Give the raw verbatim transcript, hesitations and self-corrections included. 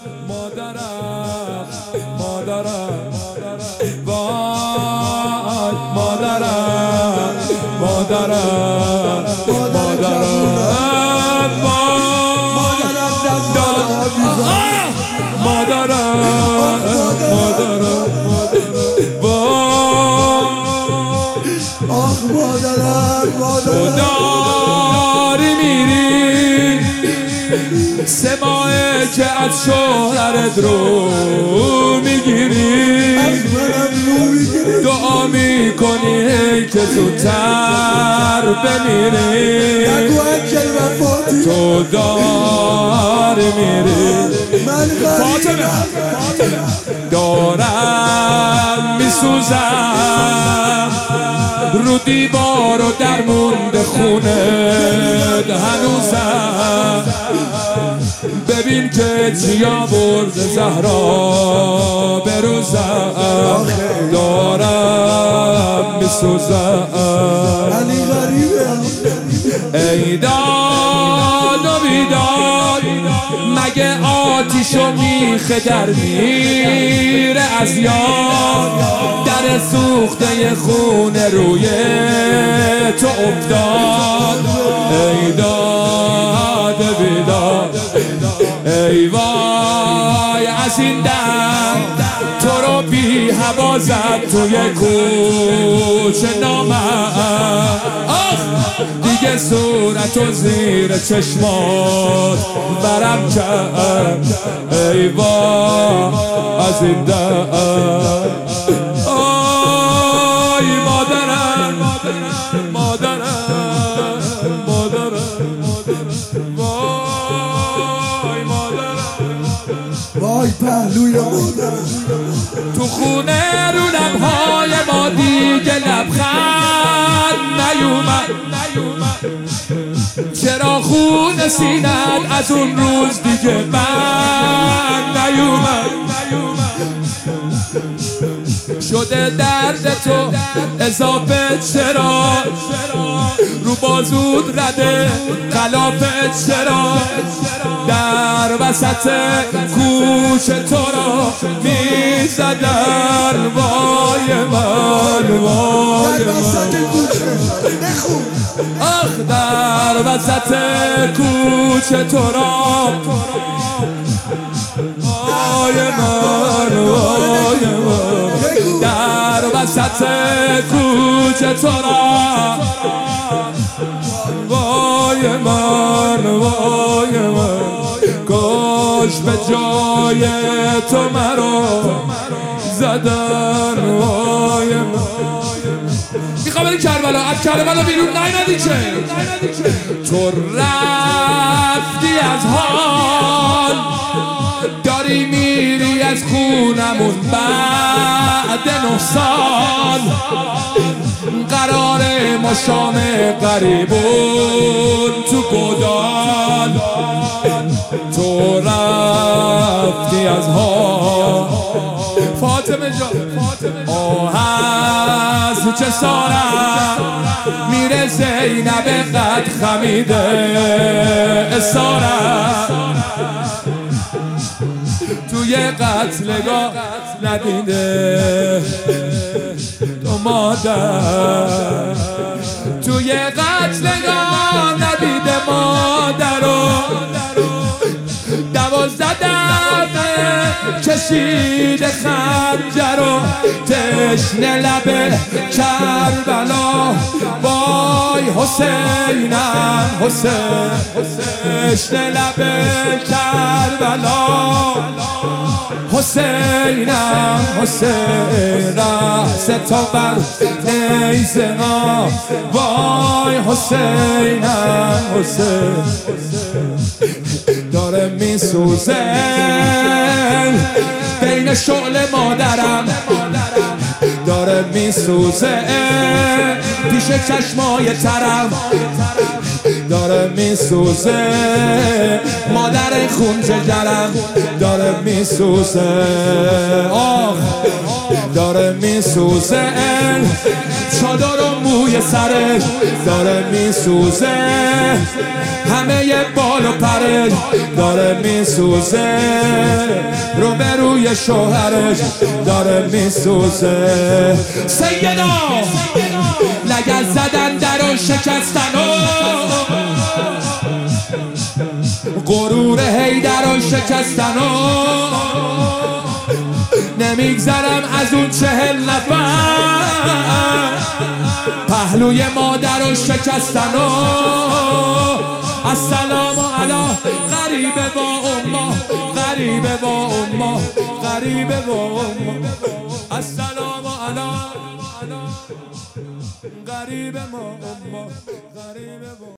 مادرم مادرم وای مادرم مادرم مادرم مادرم مادرم آخ مادرم مادرم داری میری سه ماهه که از شوهرت رو میگیری از منم رو میگیری دعا میکنی که زودتر بمیری نگو انجل وفاتی تو داری میری من فاطمه دارم میسوزم رو دیوار و در مونده خونه هنوزم ببین که چی آورد زهرا بروزم دارم میسوزم علی غریبه ای داد و بیداد مگه آتیشو میخه در میره از یاد در سوخته خونه روی تو افتاد ای داد و بیداد ای وای از این دم تو رو بی هوا زد توی کوچه نامم آخ دیگه صورتو زیر چشمات برم کرد ای وای از این دم آی مادرم مادرم مادرم وای مادرم وای پهلوی مادرم تو خونه رو لبهای ما دیگه لبخند نیومد چرا خون سینت از اون روز دیگه بند نیومد شده درد تو اضافه چرا رو بازود رده خلافت چرا در وسط کوچه تو را میزدن وای من وای من آخ در وسط کوچه تو را وای من وای من در وسط کوچه تو را وای من وای من کاش به جای تو مرا زدن وای من میخوام بریم کربلا از کربلا بیرون نیمدی که تو رفتی از حال داری میری از خونمون بعد نه سال قرار ما شام قریبون تو گودال تو رفتی از حال فاطمه جان آه از جسارت میره زینب قد خمیده اسارت توی قتلگاه ندیده تو مادر توی قتلگاه ندیده مادرو دوازده دفعه کشیده خنجرو تشنه لب کربلا وای حسینم حسین تشنه لب کربلا حسینم حسین رأس تو بر نیزه ها وای حسینم حسین داره میسوزه بین شعل مادرم داره میسوزه پیش چشمای ترم داره میسوزه مادر خون جگرم داره میسوزه آخ داره میسوزه، چادر و موی سرش داره میسوزه، همه ی بال و پرش داره میسوزه، روبروی شوهرش داره میسوزه. سیدا لگد زدن در و شکستن و غرور حیدر و شکستن و نمیگذرم از اون چهل نفر پهلوی مادر و شکستن و السلام علی غریبه با امه، غریبه با امه، غریبه با امه، السلام علی غریبه با امه، غریبه با